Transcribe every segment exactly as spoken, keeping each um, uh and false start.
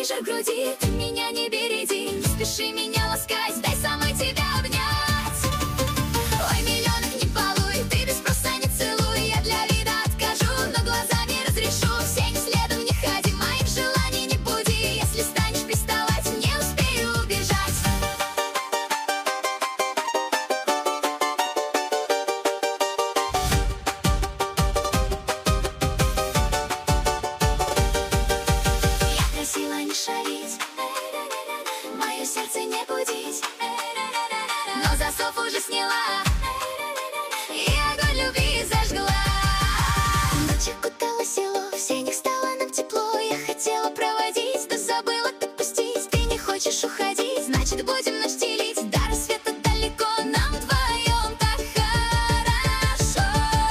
ближе к груди, ты меня не береди, не спеши меня ласкать, дай самой тебя обнять. Ой, миллионок не балуй, ты без спроса не целуй, я для вида откажу, но глазами разрешу. Всем следом не ходи, моих желаний не буди, если станешь приставать, не успею убежать. Я просила не шалить, мое сердце не будить, но засов уже сняла и огонь любви зажгла. Ночь окутала село, в сенях стало нам тепло. Я хотела проводить, да забыла отпустить. Ты не хочешь уходить, значит будем ночь делить. До рассвета далеко, нам вдвоем так хорошо.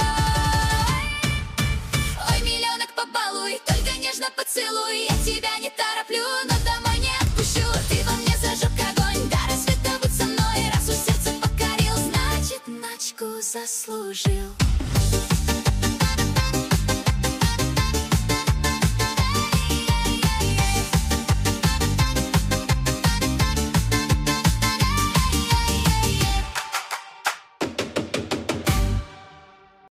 Ой, миллионок побалуй, только нежно поцелуй. Я тебя не тороплю, но домой не отпущу. Ты во мне зажег огонь, до рассвета будь со мной. Раз уж сердце покорил, значит ночку заслужил.